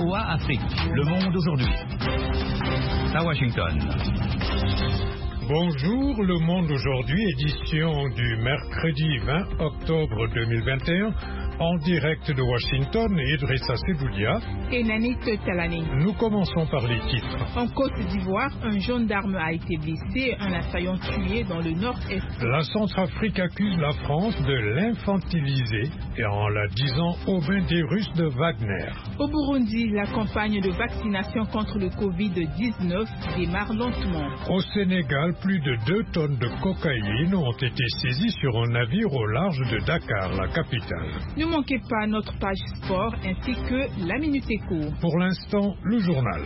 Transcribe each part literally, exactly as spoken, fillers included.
V O A Afrique, Le Monde aujourd'hui. À Washington. Bonjour, Le Monde aujourd'hui, édition du mercredi vingt octobre deux mille vingt et un, en direct de Washington, Idrissa Sedoulia et Nanit Talani. Nous commençons par les titres. En Côte d'Ivoire, un gendarme a été blessé, un assaillant tué dans le nord-est. La Centrafrique accuse la France de l'infantiliser et en la disant au bain des Russes de Wagner. Au Burundi, la campagne de vaccination contre le covid dix-neuf démarre lentement. Au Sénégal, plus de deux tonnes de cocaïne ont été saisies sur un navire au large de Dakar, la capitale. Ne manquez pas notre page sport ainsi que la Minute Éco. Pour l'instant, le journal.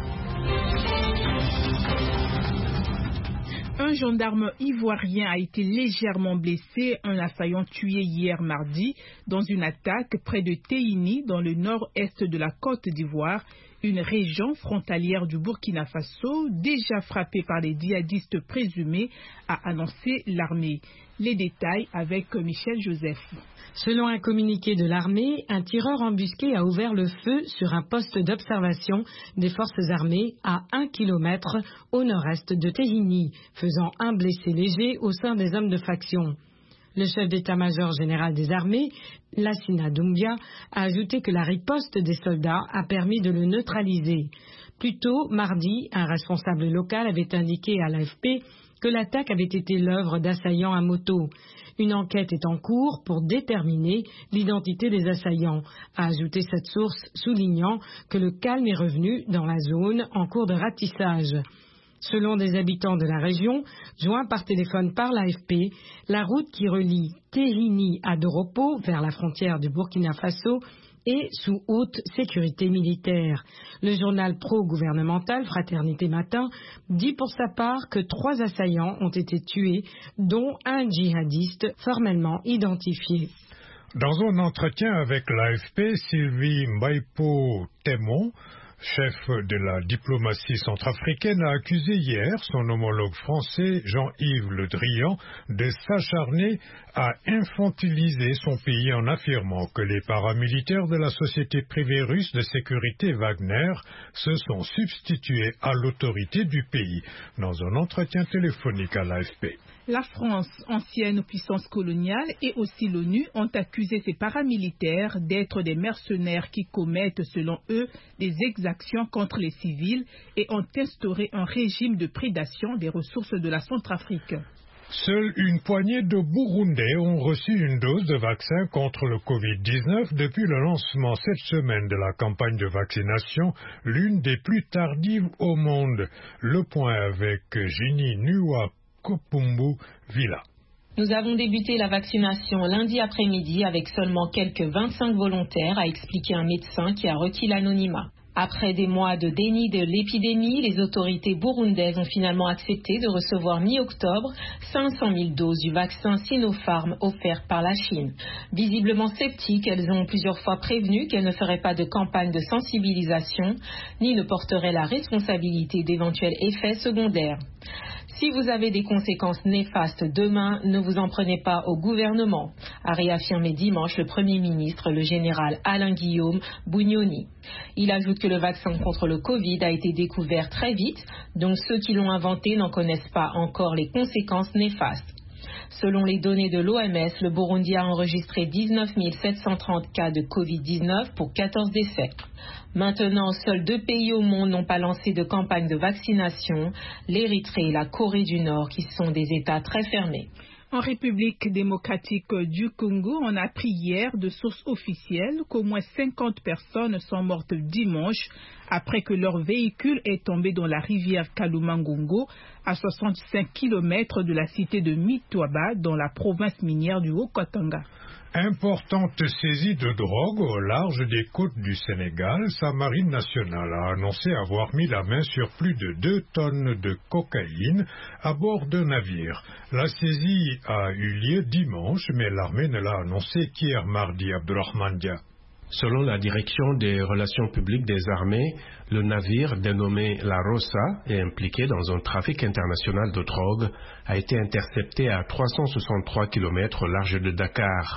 Un gendarme ivoirien a été légèrement blessé, un assaillant tué hier mardi dans une attaque près de Téhini dans le nord-est de la Côte d'Ivoire, une région frontalière du Burkina Faso déjà frappée par les djihadistes présumés, a annoncé l'armée. Les détails avec Michel Joseph. Selon un communiqué de l'armée, un tireur embusqué a ouvert le feu sur un poste d'observation des forces armées à un kilomètre au nord-est de Téhini, faisant un blessé léger au sein des hommes de faction. Le chef d'état-major général des armées, Lassina Doumbia, a ajouté que la riposte des soldats a permis de le neutraliser. Plus tôt, mardi, un responsable local avait indiqué à l'A F P que l'attaque avait été l'œuvre d'assaillants à moto. Une enquête est en cours pour déterminer l'identité des assaillants, a ajouté cette source, soulignant que le calme est revenu dans la zone en cours de ratissage. Selon des habitants de la région, joints par téléphone par l'A F P, la route qui relie Téhini à Doropo vers la frontière du Burkina Faso est sous haute sécurité militaire. Le journal pro-gouvernemental Fraternité Matin dit pour sa part que trois assaillants ont été tués, dont un djihadiste formellement identifié. Dans un entretien avec l'A F P, Sylvie Mbaipo Témon, chef de la diplomatie centrafricaine, a accusé hier son homologue français Jean-Yves Le Drian de s'acharner à infantiliser son pays en affirmant que les paramilitaires de la société privée russe de sécurité Wagner se sont substitués à l'autorité du pays dans un entretien téléphonique à l'A F P. La France, ancienne puissance coloniale, et aussi l'ONU ont accusé ces paramilitaires d'être des mercenaires qui commettent, selon eux, des exactions contre les civils et ont instauré un régime de prédation des ressources de la Centrafrique. Seule une poignée de Burundais ont reçu une dose de vaccin contre le covid dix-neuf depuis le lancement cette semaine de la campagne de vaccination, l'une des plus tardives au monde. Le point avec Ginny Nuwa Kopumbu Villa. Nous avons débuté la vaccination lundi après-midi avec seulement quelques vingt-cinq volontaires, a expliqué un médecin qui a requis l'anonymat. Après des mois de déni de l'épidémie, les autorités burundaises ont finalement accepté de recevoir mi-octobre cinq cent mille doses du vaccin Sinopharm offert par la Chine. Visiblement sceptiques, elles ont plusieurs fois prévenu qu'elles ne feraient pas de campagne de sensibilisation, ni ne porteraient la responsabilité d'éventuels effets secondaires. Si vous avez des conséquences néfastes demain, ne vous en prenez pas au gouvernement, a réaffirmé dimanche le Premier ministre, le général Alain-Guillaume Bunyoni. Il ajoute que le vaccin contre le Covid a été découvert très vite, donc ceux qui l'ont inventé n'en connaissent pas encore les conséquences néfastes. Selon les données de l'O M S, le Burundi a enregistré dix-neuf mille sept cent trente cas de covid dix-neuf pour quatorze décès. Maintenant, seuls deux pays au monde n'ont pas lancé de campagne de vaccination, l'Érythrée et la Corée du Nord, qui sont des États très fermés. En République démocratique du Congo, on a appris hier de sources officielles qu'au moins cinquante personnes sont mortes dimanche après que leur véhicule est tombé dans la rivière Kalumangongo à soixante-cinq kilomètres de la cité de Mitwaba dans la province minière du Haut-Katanga. Importante saisie de drogue au large des côtes du Sénégal, sa marine nationale a annoncé avoir mis la main sur plus de deux tonnes de cocaïne à bord d'un navire. La saisie a eu lieu dimanche, mais l'armée ne l'a annoncé qu'hier mardi. Abdourahmane Dia. Selon la direction des relations publiques des armées, le navire dénommé La Rosa et impliqué dans un trafic international de drogue a été intercepté à trois cent soixante-trois kilomètres au large de Dakar.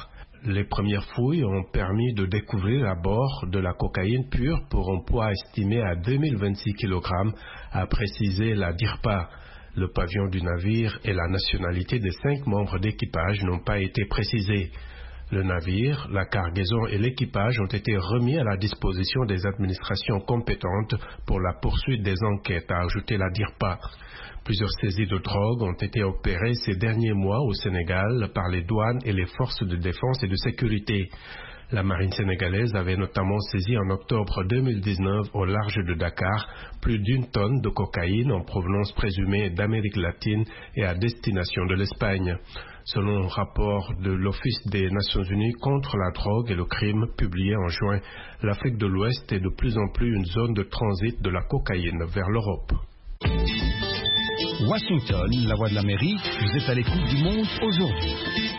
Les premières fouilles ont permis de découvrir à bord de la cocaïne pure pour un poids estimé à deux mille vingt-six kilogrammes, a précisé la DIRPA. Le pavillon du navire et la nationalité des cinq membres d'équipage n'ont pas été précisés. Le navire, la cargaison et l'équipage ont été remis à la disposition des administrations compétentes pour la poursuite des enquêtes, a ajouté la DIRPA. Plusieurs saisies de drogue ont été opérées ces derniers mois au Sénégal par les douanes et les forces de défense et de sécurité. La marine sénégalaise avait notamment saisi en octobre deux mille dix-neuf au large de Dakar plus d'une tonne de cocaïne en provenance présumée d'Amérique latine et à destination de l'Espagne. Selon un rapport de l'Office des Nations Unies contre la drogue et le crime publié en juin, l'Afrique de l'Ouest est de plus en plus une zone de transit de la cocaïne vers l'Europe. Washington, la voix de l'Amérique, vous êtes à l'écoute du monde aujourd'hui.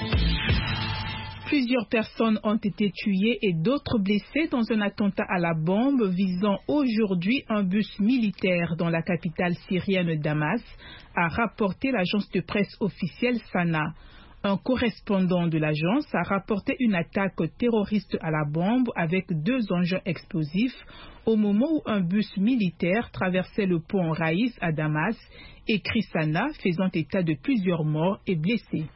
Plusieurs personnes ont été tuées et d'autres blessées dans un attentat à la bombe visant aujourd'hui un bus militaire dans la capitale syrienne Damas, a rapporté l'agence de presse officielle Sana. Un correspondant de l'agence a rapporté une attaque terroriste à la bombe avec deux engins explosifs au moment où un bus militaire traversait le pont Raïs à Damas, écrit Sana, faisant état de plusieurs morts et blessés.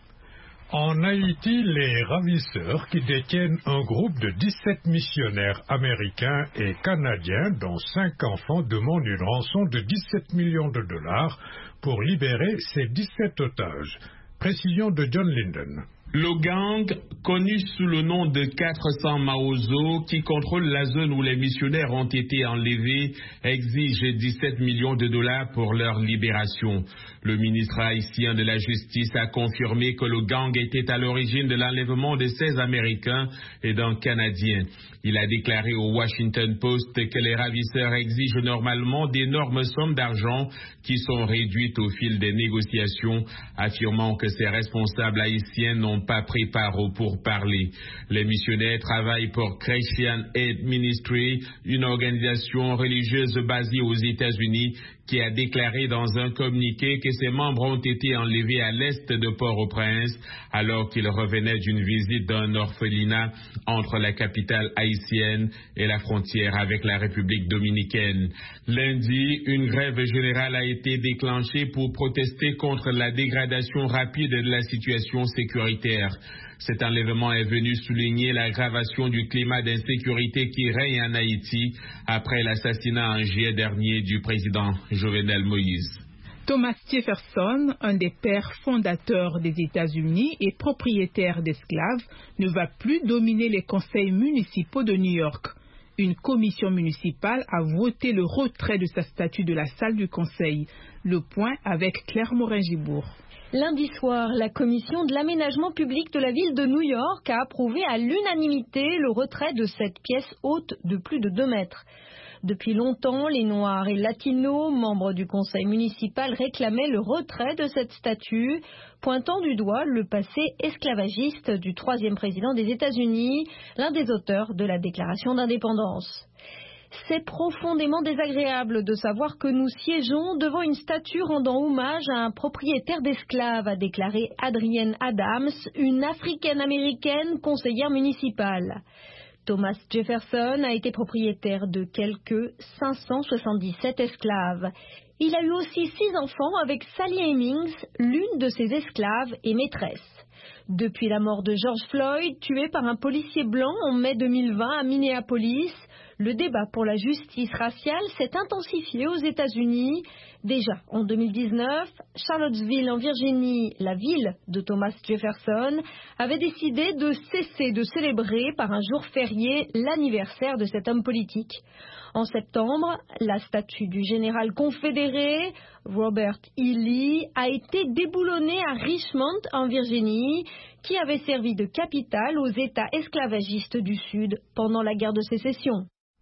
En Haïti, les ravisseurs qui détiennent un groupe de dix-sept missionnaires américains et canadiens, dont cinq enfants, demandent une rançon de dix-sept millions de dollars pour libérer ces dix-sept otages. Précision de John Linden. Le gang, connu sous le nom de quatre cents Maozo, qui contrôle la zone où les missionnaires ont été enlevés, exige dix-sept millions de dollars pour leur libération. Le ministre haïtien de la Justice a confirmé que le gang était à l'origine de l'enlèvement de seize Américains et d'un Canadien. Il a déclaré au Washington Post que les ravisseurs exigent normalement d'énormes sommes d'argent qui sont réduites au fil des négociations, affirmant que ces responsables haïtiens n'ont pas pris part au pourparlers. Les missionnaires travaillent pour Christian Aid Ministry, une organisation religieuse basée aux États-Unis, qui a déclaré dans un communiqué que ses membres ont été enlevés à l'est de Port-au-Prince alors qu'ils revenaient d'une visite d'un orphelinat entre la capitale haïtienne et la frontière avec la République dominicaine. Lundi, une grève générale a été déclenchée pour protester contre la dégradation rapide de la situation sécuritaire. Cet enlèvement est venu souligner l'aggravation du climat d'insécurité qui règne en Haïti après l'assassinat en juillet dernier du président Jovenel Moïse. Thomas Jefferson, un des pères fondateurs des États-Unis et propriétaire d'esclaves, ne va plus dominer les conseils municipaux de New York. Une commission municipale a voté le retrait de sa statue de la salle du conseil. Le point avec Claire Morin-Gibourg. Lundi soir, la commission de l'aménagement public de la ville de New York a approuvé à l'unanimité le retrait de cette pièce haute de plus de deux mètres. Depuis longtemps, les Noirs et Latinos, membres du conseil municipal, réclamaient le retrait de cette statue, pointant du doigt le passé esclavagiste du troisième président des États-Unis, l'un des auteurs de la déclaration d'indépendance. C'est profondément désagréable de savoir que nous siégeons devant une statue rendant hommage à un propriétaire d'esclaves, a déclaré Adrienne Adams, une africaine-américaine conseillère municipale. Thomas Jefferson a été propriétaire de quelques cinq cent soixante-dix-sept esclaves. Il a eu aussi six enfants avec Sally Hemings, l'une de ses esclaves et maîtresse. Depuis la mort de George Floyd, tué par un policier blanc en mai deux mille vingt à Minneapolis, le débat pour la justice raciale s'est intensifié aux États-Unis. Déjà en deux mille dix-neuf, Charlottesville en Virginie, la ville de Thomas Jefferson, avait décidé de cesser de célébrer par un jour férié l'anniversaire de cet homme politique. En septembre, la statue du général confédéré Robert E. Lee a été déboulonnée à Richmond en Virginie, qui avait servi de capitale aux États esclavagistes du Sud pendant la guerre de sécession.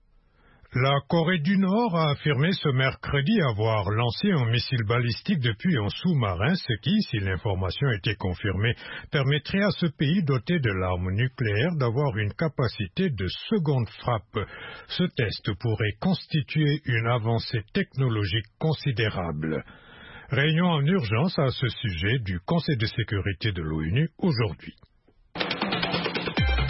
La Corée du Nord a affirmé ce mercredi avoir lancé un missile balistique depuis un sous-marin, ce qui, si l'information était confirmée, permettrait à ce pays doté de l'arme nucléaire d'avoir une capacité de seconde frappe. Ce test pourrait constituer une avancée technologique considérable. Réunion en urgence à ce sujet du Conseil de sécurité de l'ONU aujourd'hui.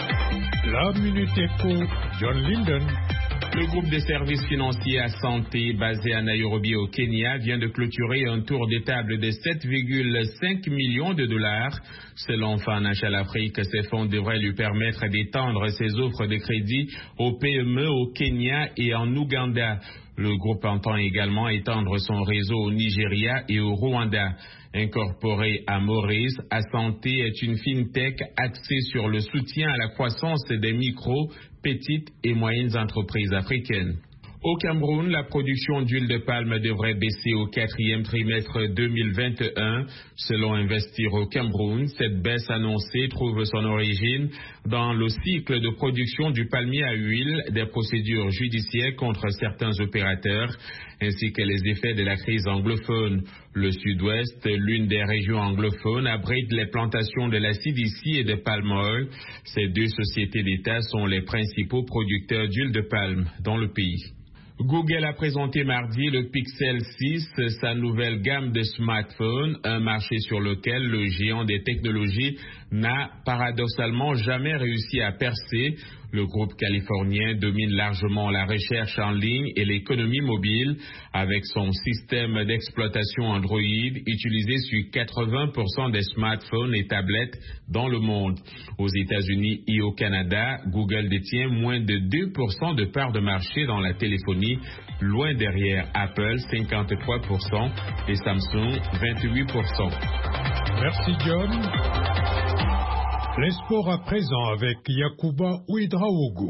La Minute Éco, John Linden. Le groupe de services financiers à santé basé à Nairobi au Kenya vient de clôturer un tour de table de sept virgule cinq millions de dollars. Selon Financial Afrique, ces fonds devraient lui permettre d'étendre ses offres de crédit aux P M E au Kenya et en Ouganda. Le groupe entend également étendre son réseau au Nigeria et au Rwanda. Incorporé à Maurice, Assanté est une fintech axée sur le soutien à la croissance des micro, petites et moyennes entreprises africaines. Au Cameroun, la production d'huile de palme devrait baisser au quatrième trimestre deux mille vingt et un. Selon Investir au Cameroun, cette baisse annoncée trouve son origine dans le cycle de production du palmier à huile, des procédures judiciaires contre certains opérateurs, ainsi que les effets de la crise anglophone. Le Sud-Ouest, l'une des régions anglophones, abrite les plantations de l'acide ici et de palm oil. Ces deux sociétés d'État sont les principaux producteurs d'huile de palme dans le pays. Google a présenté mardi le Pixel six, sa nouvelle gamme de smartphones, un marché sur lequel le géant des technologies n'a paradoxalement jamais réussi à percer. Le groupe californien domine largement la recherche en ligne et l'économie mobile avec son système d'exploitation Android utilisé sur quatre-vingts pour cent des smartphones et tablettes dans le monde. Aux États-Unis et au Canada, Google détient moins de deux pour cent de part de marché dans la téléphonie, loin derrière Apple cinquante-trois pour cent et Samsung vingt-huit pour cent. Merci John. Les sports à présent avec Yacouba Ouedraogo.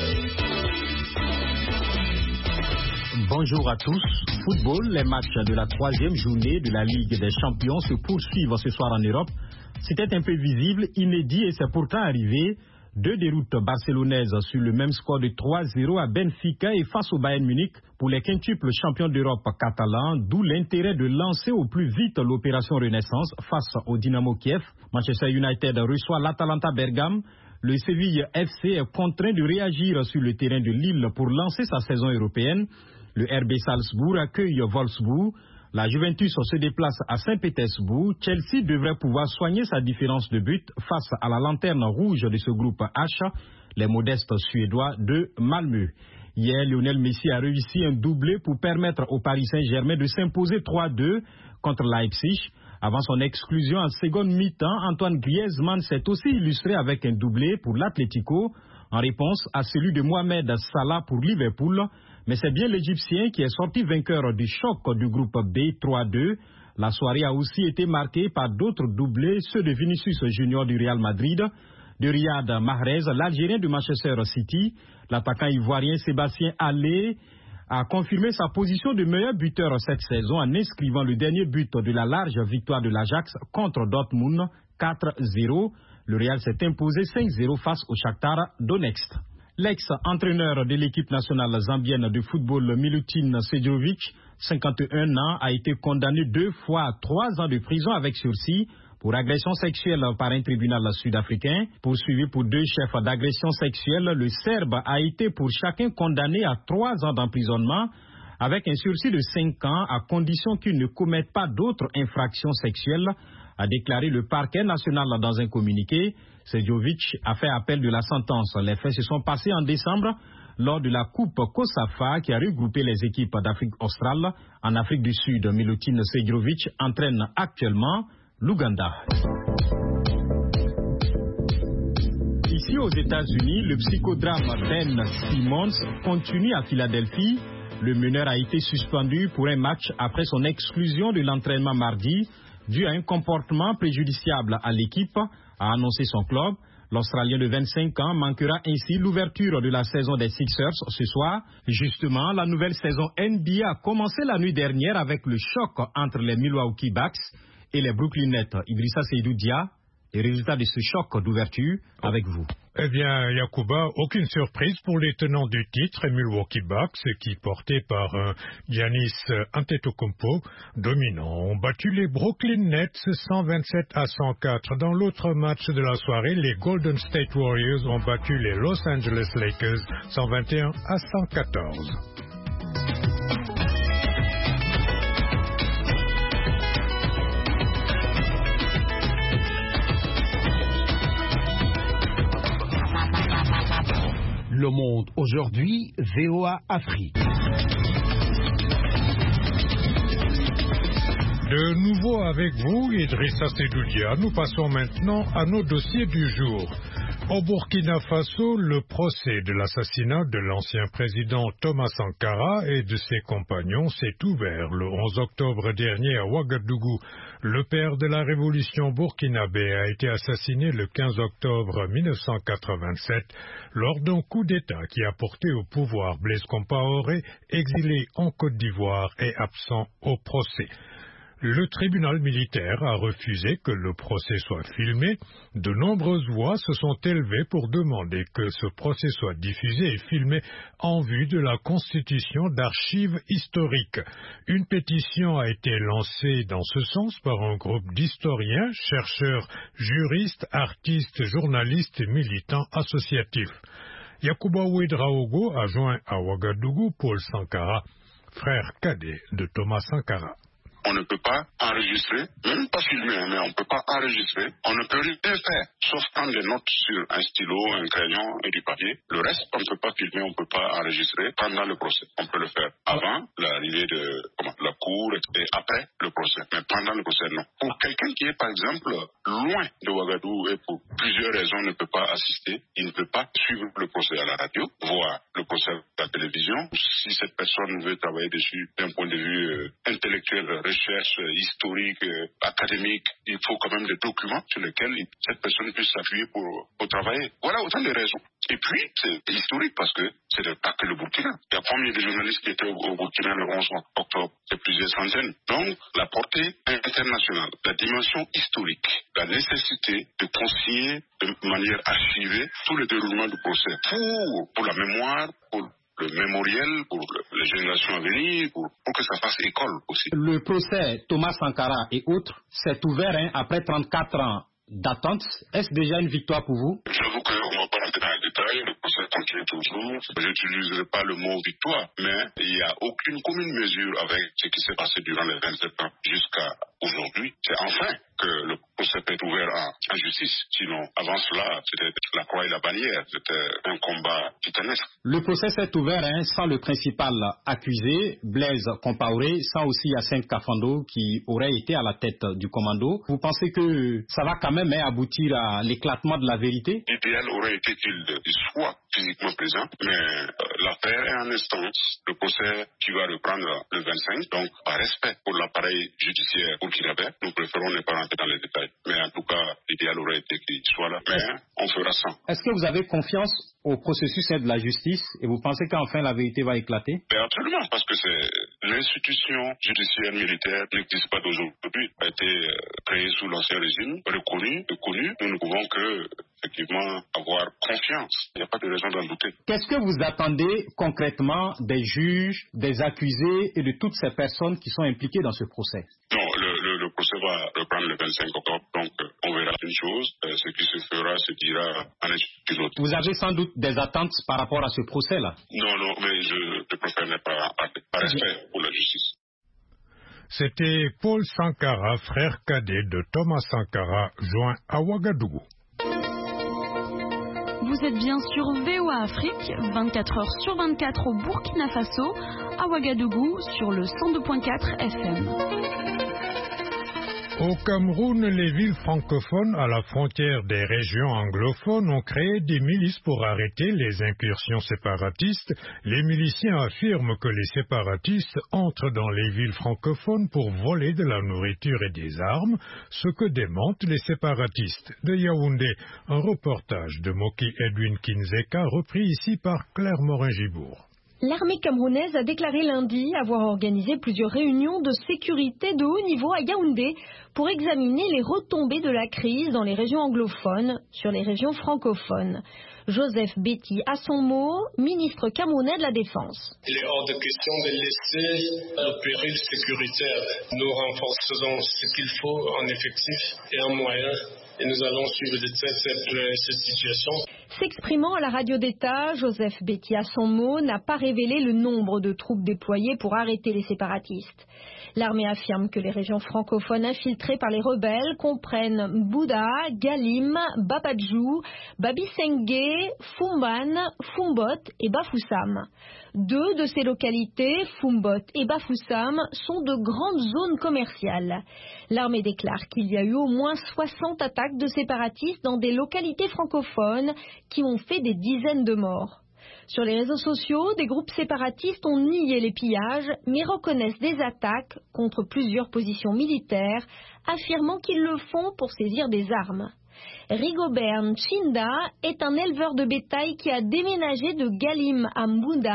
Bonjour à tous. Football, les matchs de la troisième journée de la Ligue des Champions se poursuivent ce soir en Europe. C'était un peu visible, inédit et c'est pourtant arrivé. Deux déroutes barcelonaises sur le même score de trois zéro à Benfica et face au Bayern Munich pour les quintuples champions d'Europe catalans, d'où l'intérêt de lancer au plus vite l'opération Renaissance face au Dynamo Kiev. Manchester United reçoit l'Atalanta Bergame. Le Séville F C est contraint de réagir sur le terrain de Lille pour lancer sa saison européenne. Le R B Salzbourg accueille Wolfsburg. La Juventus se déplace à Saint-Pétersbourg. Chelsea devrait pouvoir soigner sa différence de but face à la lanterne rouge de ce groupe H, les modestes Suédois de Malmö. Hier, Lionel Messi a réussi un doublé pour permettre au Paris Saint-Germain de s'imposer trois deux contre Leipzig. Avant son exclusion en seconde mi-temps, Antoine Griezmann s'est aussi illustré avec un doublé pour l'Atlético en réponse à celui de Mohamed Salah pour Liverpool. Mais c'est bien l'Égyptien qui est sorti vainqueur du choc du groupe B trois deux. La soirée a aussi été marquée par d'autres doublés, ceux de Vinicius Junior du Real Madrid, de Riyad Mahrez, l'Algérien de Manchester City. L'attaquant ivoirien Sébastien Haller a confirmé sa position de meilleur buteur cette saison en inscrivant le dernier but de la large victoire de l'Ajax contre Dortmund quatre zéro. Le Real s'est imposé cinq zéro face au Shakhtar Donetsk. L'ex-entraîneur de l'équipe nationale zambienne de football Milutin Sejdovic, cinquante et un ans, a été condamné deux fois à trois ans de prison avec sursis pour agression sexuelle par un tribunal sud-africain. Poursuivi pour deux chefs d'agression sexuelle, le Serbe a été pour chacun condamné à trois ans d'emprisonnement avec un sursis de cinq ans à condition qu'il ne commette pas d'autres infractions sexuelles, a déclaré le parquet national dans un communiqué. Sejdovic a fait appel de la sentence. Les faits se sont passés en décembre lors de la Coupe COSAFA qui a regroupé les équipes d'Afrique australe. En Afrique du Sud, Milutin Sejdovic entraîne actuellement l'Ouganda. Ici aux États-Unis, le psychodrame Ben Simmons continue à Philadelphie. Le meneur a été suspendu pour un match après son exclusion de l'entraînement mardi dû à un comportement préjudiciable à l'équipe, a annoncé son club. L'Australien de vingt-cinq ans manquera ainsi l'ouverture de la saison des Sixers ce soir. Justement, la nouvelle saison N B A a commencé la nuit dernière avec le choc entre les Milwaukee Bucks et les Brooklyn Nets. Idrissa Seydou Dia, les résultats de ce choc d'ouverture avec vous. Eh bien, Yacouba, aucune surprise pour les tenants du titre, Milwaukee Bucks, qui, portés par euh, Giannis Antetokounmpo, dominants, ont battu les Brooklyn Nets cent vingt-sept à cent quatre. Dans l'autre match de la soirée, les Golden State Warriors ont battu les Los Angeles Lakers cent vingt et un à cent quatorze. Le Monde aujourd'hui, V O A Afrique. De nouveau avec vous, Idrissa Sedoudia, nous passons maintenant à nos dossiers du jour. Au Burkina Faso, le procès de l'assassinat de l'ancien président Thomas Sankara et de ses compagnons s'est ouvert le onze octobre dernier à Ouagadougou. Le père de la révolution burkinabé a été assassiné le quinze octobre mille neuf cent quatre-vingt-sept lors d'un coup d'État qui a porté au pouvoir Blaise Compaoré, exilé en Côte d'Ivoire et absent au procès. Le tribunal militaire a refusé que le procès soit filmé. De nombreuses voix se sont élevées pour demander que ce procès soit diffusé et filmé en vue de la constitution d'archives historiques. Une pétition a été lancée dans ce sens par un groupe d'historiens, chercheurs, juristes, artistes, journalistes et militants associatifs. Yacouba Ouedraogo a joint à Ouagadougou Paul Sankara, frère cadet de Thomas Sankara. On ne peut pas enregistrer, même pas filmer, mais on ne peut pas enregistrer. On ne peut rien faire, sauf prendre des notes sur un stylo, un crayon et du papier. Le reste, on ne peut pas filmer, on ne peut pas enregistrer pendant le procès. On peut le faire avant l'arrivée de comment, la cour et après le procès. Mais pendant le procès, non. Pour quelqu'un qui est, par exemple, loin de Ouagadougou et pour plusieurs raisons ne peut pas assister, il ne peut pas suivre le procès à la radio, voir le procès à la télévision. Si cette personne veut travailler dessus d'un point de vue euh, intellectuel, recherche historique, euh, académique, il faut quand même des documents sur lesquels cette personne puisse s'appuyer pour, pour travailler. Voilà autant de raisons. Et puis, c'est historique parce que ce n'est pas que le Burkina. Il y a combien de journalistes qui étaient au, au Burkina le onze octobre? C'est plusieurs centaines. Donc, la portée internationale, la dimension historique, la nécessité de consigner de manière archivée tout le déroulement du procès pour, pour la mémoire, pour le mémoriel, pour les générations à venir, pour, pour que ça fasse école aussi. Le procès Thomas Sankara et autres s'est ouvert hein, après trente-quatre ans d'attente. Est-ce déjà une victoire pour vous? J'avoue qu'on ne va pas rentrer dans les détails, le procès continue toujours. Je n'utiliserai pas le mot victoire, mais il n'y a aucune commune mesure avec ce qui s'est passé durant les vingt-sept ans jusqu'à aujourd'hui. C'est enfin que le procès peut être ouvert en, en justice. Sinon, avant cela, c'était la croix et la bannière. C'était un combat titanesque. Le procès s'est ouvert hein, sans le principal accusé, Blaise Compaoré, sans aussi Hyacinthe Kafando qui aurait été à la tête du commando. Vous pensez que ça va quand même hein, aboutir à l'éclatement de la vérité? L'idéal aurait été qu'il soit physiquement présent, mais euh, l'affaire est en instance. Le procès qui va reprendre le vingt-cinq, donc par respect pour l'appareil judiciaire burkinabé, nous préférons ne pas rentrer dans les détails. Mais en tout cas, l'idéal aurait été qu'il soit là, mais on fera sans. Est-ce que vous avez confiance au processus de la justice et vous pensez qu'enfin la vérité va éclater? Mais absolument, parce que c'est l'institution judiciaire militaire n'existe pas d'aujourd'hui. Elle a été créée sous l'ancien régime, reconnue, reconnue. Nous ne pouvons que effectivement avoir confiance. Il n'y a pas de raison d'en douter. Qu'est-ce que vous attendez concrètement des juges, des accusés et de toutes ces personnes qui sont impliquées dans ce procès? Non, le, le, le procès va reprendre le vingt-cinq octobre, donc on verra une chose. Euh, ce qui se fera se dira en une autre. Vous avez sans doute des attentes par rapport à ce procès-là? Non, non, mais je, je préfère ne pas parler. Par respect pour la justice. C'était Paul Sankara, frère cadet de Thomas Sankara, joint à Ouagadougou. Vous êtes bien sur V O A Afrique, vingt-quatre heures sur vingt-quatre au Burkina Faso, à Ouagadougou sur le cent deux point quatre F M. Au Cameroun, les villes francophones à la frontière des régions anglophones ont créé des milices pour arrêter les incursions séparatistes. Les miliciens affirment que les séparatistes entrent dans les villes francophones pour voler de la nourriture et des armes, ce que démentent les séparatistes. De Yaoundé, un reportage de Moki Edwin Kinzeka repris ici par Claire Morin-Gibourg. L'armée camerounaise a déclaré lundi avoir organisé plusieurs réunions de sécurité de haut niveau à Yaoundé pour examiner les retombées de la crise dans les régions anglophones sur les régions francophones. Joseph Betty, à son mot, ministre camerounais de la Défense. Il est hors de question de laisser le péril sécuritaire. Nous renforcerons ce qu'il faut en effectifs et en moyens. Et nous allons suivre de très très près cette situation. S'exprimant à la radio d'État, Joseph Betty, à son mot, n'a pas révélé le nombre de troupes déployées pour arrêter les séparatistes. L'armée affirme que les régions francophones infiltrées par les rebelles comprennent Mbouda, Galim, Babadjou, Babisengue, Fumban, Fumbot et Bafoussam. Deux de ces localités, Fumbot et Bafoussam, sont de grandes zones commerciales. L'armée déclare qu'il y a eu au moins soixante attaques de séparatistes dans des localités francophones qui ont fait des dizaines de morts. Sur les réseaux sociaux, des groupes séparatistes ont nié les pillages, mais reconnaissent des attaques contre plusieurs positions militaires, affirmant qu'ils le font pour saisir des armes. Rigobert Nchinda est un éleveur de bétail qui a déménagé de Galim à Mbouda.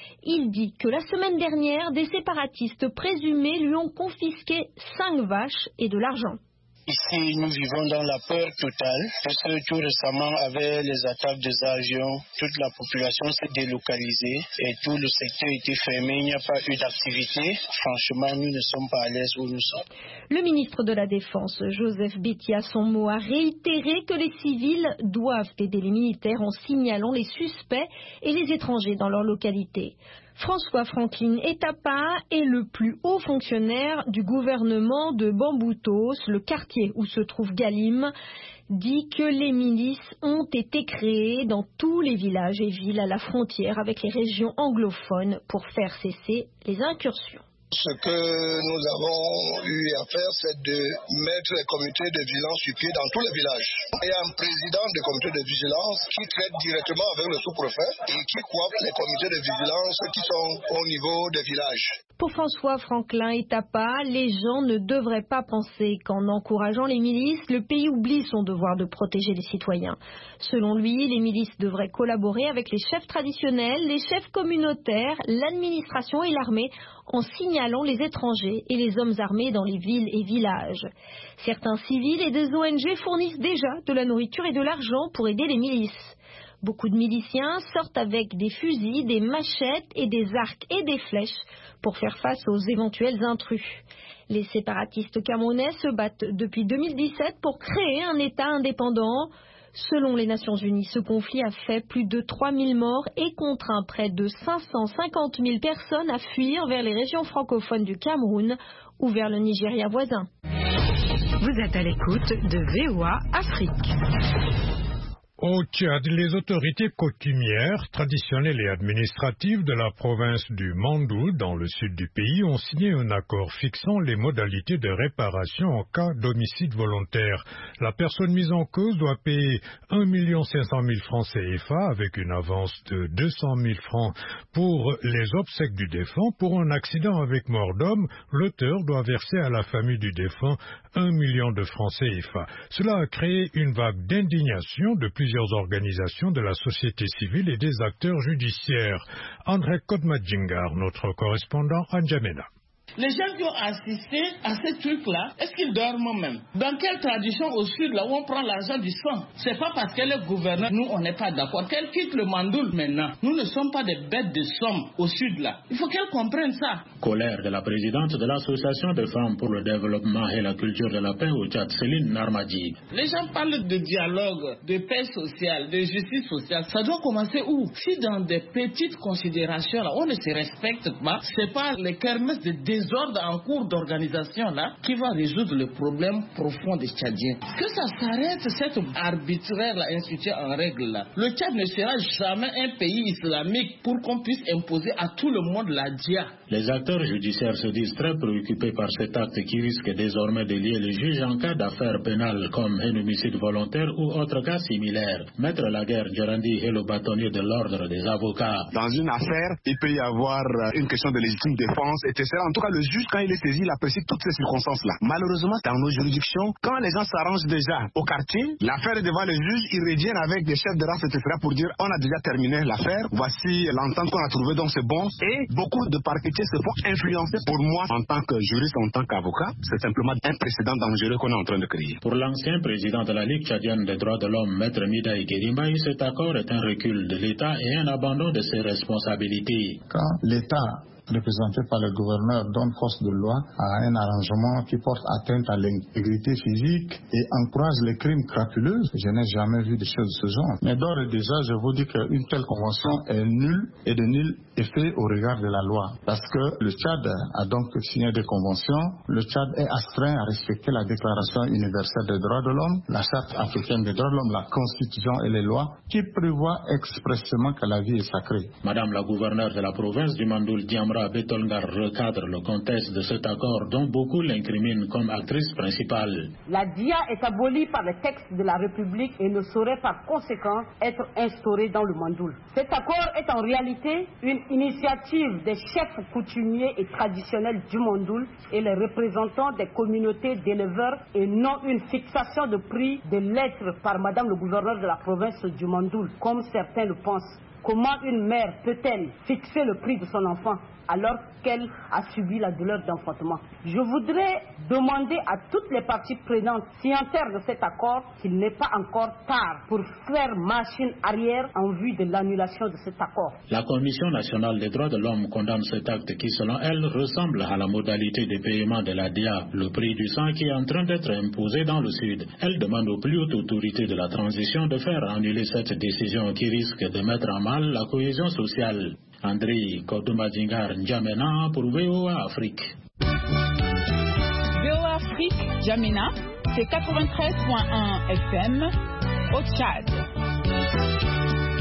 Il dit que la semaine dernière, des séparatistes présumés lui ont confisqué cinq vaches et de l'argent. Ici, nous vivons dans la peur totale, parce que tout récemment, avec les attaques des avions, toute la population s'est délocalisée et tout le secteur était fermé, il n'y a pas eu d'activité. Franchement, nous ne sommes pas à l'aise où nous sommes. Le ministre de la Défense, Joseph Betty, à son mot, a réitéré que les civils doivent aider les militaires en signalant les suspects et les étrangers dans leur localité. François Franklin Etapa est le plus haut fonctionnaire du gouvernement de Bamboutos, le quartier où se trouve Galim, dit que les milices ont été créées dans tous les villages et villes à la frontière avec les régions anglophones pour faire cesser les incursions. Ce que nous avons eu à faire, c'est de mettre les comités de vigilance sur pied dans tous les villages. Il y a un président des comités de vigilance qui traite directement avec le sous-préfet et qui coiffe les comités de vigilance qui sont au niveau des villages. Pour François Franklin Etapa, les gens ne devraient pas penser qu'en encourageant les milices, le pays oublie son devoir de protéger les citoyens. Selon lui, les milices devraient collaborer avec les chefs traditionnels, les chefs communautaires, l'administration et l'armée en signalant les étrangers et les hommes armés dans les villes et villages. Certains civils et des O N G fournissent déjà de la nourriture et de l'argent pour aider les milices. Beaucoup de miliciens sortent avec des fusils, des machettes et des arcs et des flèches pour faire face aux éventuels intrus. Les séparatistes camerounais se battent depuis deux mille dix-sept pour créer un État indépendant. Selon les Nations Unies, ce conflit a fait plus de trois mille morts et contraint près de cinq cent cinquante mille personnes à fuir vers les régions francophones du Cameroun ou vers le Nigeria voisin. Vous êtes à l'écoute de V O A Afrique. Au Tchad, les autorités coutumières, traditionnelles et administratives de la province du Mandou, dans le sud du pays, ont signé un accord fixant les modalités de réparation en cas d'homicide volontaire. La personne mise en cause doit payer un million cinq cent mille francs C F A avec une avance de deux cent mille francs pour les obsèques du défunt. Pour un accident avec mort d'homme, l'auteur doit verser à la famille du défunt un million de francs C F A. Cela a créé une vague d'indignation de plusieurs organisations de la société civile et des acteurs judiciaires. André Kodmadjingar, notre correspondant à N'Djamena. Les gens qui ont assisté à ce truc-là, est-ce qu'ils dorment même? Dans quelle tradition au sud, là où on prend l'argent du sang? C'est pas parce que le gouverneur, nous, on n'est pas d'accord. Qu'elle quitte le mandoul maintenant. Nous ne sommes pas des bêtes de somme au sud, là. Il faut qu'elle comprenne ça. Colère de la présidente de l'Association des femmes pour le développement et la culture de la paix au Tchad, Céline Narmadji. Les gens parlent de dialogue, de paix sociale, de justice sociale. Ça doit commencer où? Si dans des petites considérations, là, on ne se respecte pas, c'est pas les kermesses de désordre en cours d'organisation là qui va résoudre le problème profond des Tchadiens. Que ça s'arrête cette arbitraire là instituée en règle là. Le Tchad ne sera jamais un pays islamique pour qu'on puisse imposer à tout le monde la dia. Les acteurs judiciaires se disent très préoccupés par cet acte qui risque désormais de lier les juges en cas d'affaires pénales comme un homicide volontaire ou autre cas similaire. Maître Laguerre Djerandi est le bâtonnier de l'ordre des avocats. Dans une affaire, il peut y avoir une question de légitime défense, et cetera. En tout cas, le juge, quand il est saisi, il apprécie toutes ces circonstances-là. Malheureusement, dans nos juridictions, quand les gens s'arrangent déjà au quartier, l'affaire est devant le juge, ils reviennent avec des chefs de race, et cetera pour dire on a déjà terminé l'affaire, voici l'entente qu'on a trouvée, donc c'est bon. Et beaucoup de parquetiers se font influencer. Pour moi, en tant que juriste, en tant qu'avocat, c'est simplement un précédent dangereux qu'on est en train de créer. Pour l'ancien président de la Ligue tchadienne des droits de l'homme, Maître Midaï Guérimbaï, cet accord est un recul de l'État et un abandon de ses responsabilités. Quand l'État représentés par le gouverneur donne force de loi à un arrangement qui porte atteinte à l'intégrité physique et encourage les crimes crapuleux. Je n'ai jamais vu de choses de ce genre. Mais d'ores et déjà, je vous dis qu'une telle convention est nulle et de nul effet au regard de la loi. Parce que le Tchad a donc signé des conventions. Le Tchad est astreint à respecter la Déclaration universelle des droits de l'homme, la Charte africaine des droits de l'homme, la Constitution et les lois qui prévoient expressément que la vie est sacrée. Madame la gouverneure de la province du Mandoul, Diamra Betolgar, recadre le contexte de cet accord dont beaucoup l'incriminent comme actrice principale. La D I A est abolie par les textes de la République et ne saurait par conséquent être instaurée dans le Mandoul. Cet accord est en réalité une initiative des chefs coutumiers et traditionnels du Mandoul et les représentants des communautés d'éleveurs et non une fixation de prix de lettres par Madame le gouverneur de la province du Mandoul, comme certains le pensent. Comment une mère peut-elle fixer le prix de son enfant alors qu'elle a subi la douleur d'enfantement? Je voudrais demander à toutes les parties prenantes signataires de cet accord qu'il n'est pas encore tard pour faire machine arrière en vue de l'annulation de cet accord. La Commission nationale des droits de l'homme condamne cet acte qui, selon elle, ressemble à la modalité de paiement de la D I A, le prix du sang qui est en train d'être imposé dans le Sud. Elle demande aux plus hautes autorités de la transition de faire annuler cette décision qui risque de mettre en mal la cohésion sociale. André Kodomadingar N'Djamena pour V O A Afrique. V O A Afrique, N'Djamena, c'est quatre-vingt-treize point un F M au Tchad.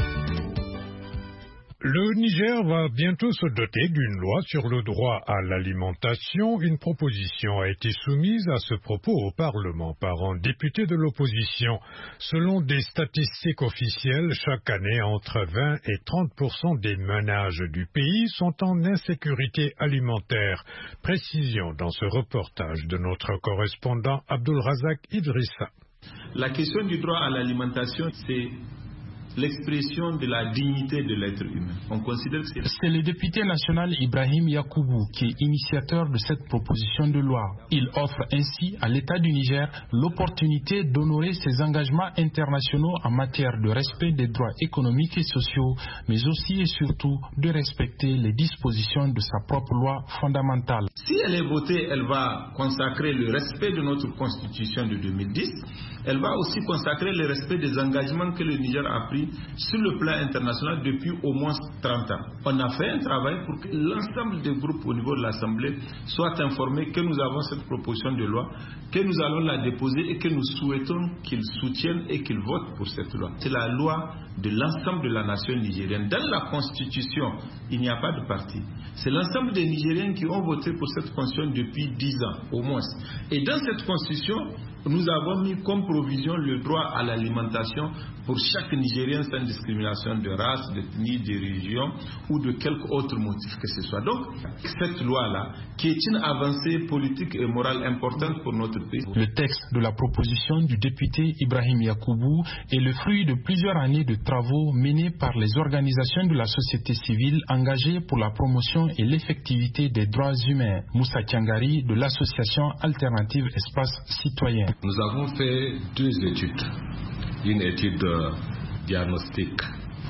Le Niger va bientôt se doter d'une loi sur le droit à l'alimentation. Une proposition a été soumise à ce propos au Parlement par un député de l'opposition. Selon des statistiques officielles, chaque année, entre vingt et trente pour cent des ménages du pays sont en insécurité alimentaire. Précision dans ce reportage de notre correspondant Abdul Razak Idrissa. La question du droit à l'alimentation, c'est l'expression de la dignité de l'être humain. On considère que c'est... C'est le député national Ibrahim Yakoubou qui est initiateur de cette proposition de loi. Il offre ainsi à l'État du Niger l'opportunité d'honorer ses engagements internationaux en matière de respect des droits économiques et sociaux, mais aussi et surtout de respecter les dispositions de sa propre loi fondamentale. Si elle est votée, elle va consacrer le respect de notre constitution de deux mille dix. Elle va aussi consacrer le respect des engagements que le Niger a pris sur le plan international depuis au moins trente ans. On a fait un travail pour que l'ensemble des groupes au niveau de l'Assemblée soient informés que nous avons cette proposition de loi, que nous allons la déposer et que nous souhaitons qu'ils soutiennent et qu'ils votent pour cette loi. C'est la loi de l'ensemble de la nation nigérienne. Dans la Constitution, il n'y a pas de parti. C'est l'ensemble des Nigériens qui ont voté pour cette Constitution depuis dix ans, au moins. Et dans cette Constitution, nous avons mis comme provision le droit à l'alimentation pour chaque Nigérien sans discrimination de race, d'ethnie, de religion ou de quelque autre motif que ce soit. Donc, cette loi-là, qui est une avancée politique et morale importante pour notre pays. Le texte de la proposition du député Ibrahim Yakoubou est le fruit de plusieurs années de travaux menés par les organisations de la société civile engagées pour la promotion et l'effectivité des droits humains. Moussa Tiangari de l'association alternative Espace Citoyen. Nous avons fait deux études. Une étude euh, diagnostique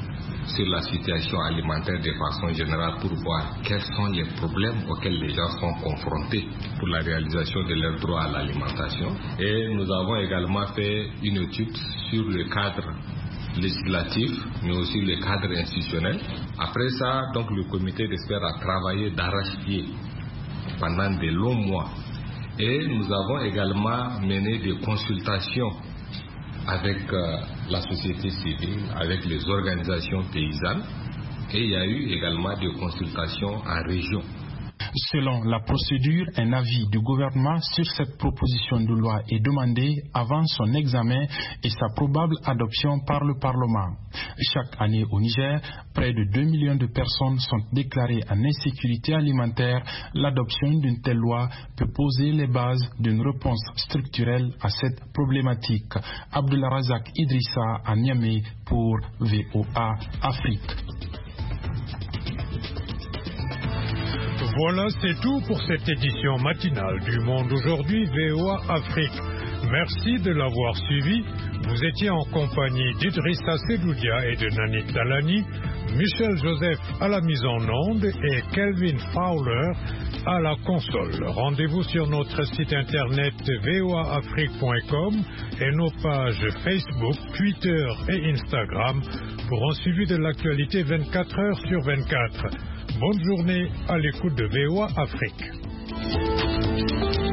sur la situation alimentaire de façon générale pour voir quels sont les problèmes auxquels les gens sont confrontés pour la réalisation de leur droit à l'alimentation. Et nous avons également fait une étude sur le cadre législatif, mais aussi le cadre institutionnel. Après ça, donc, le comité d'experts a travaillé d'arrache-pied pendant de longs mois. Et nous avons également mené des consultations avec euh, la société civile, avec les organisations paysannes. Et il y a eu également des consultations en région. Selon la procédure, un avis du gouvernement sur cette proposition de loi est demandé avant son examen et sa probable adoption par le Parlement. Chaque année au Niger, près de deux millions de personnes sont déclarées en insécurité alimentaire. L'adoption d'une telle loi peut poser les bases d'une réponse structurelle à cette problématique. Abdullah Razak Idrissa à Niamey pour V O A Afrique. Voilà, c'est tout pour cette édition matinale du Monde aujourd'hui V O A Afrique. Merci de l'avoir suivi. Vous étiez en compagnie d'Idrissa Sedoudia et de Nani Talani, Michel Joseph à la mise en onde et Kelvin Fowler à la console. Rendez-vous sur notre site internet v o a afrique point com et nos pages Facebook, Twitter et Instagram pour un suivi de l'actualité vingt-quatre heures sur vingt-quatre. Bonne journée à l'écoute de V O A Afrique.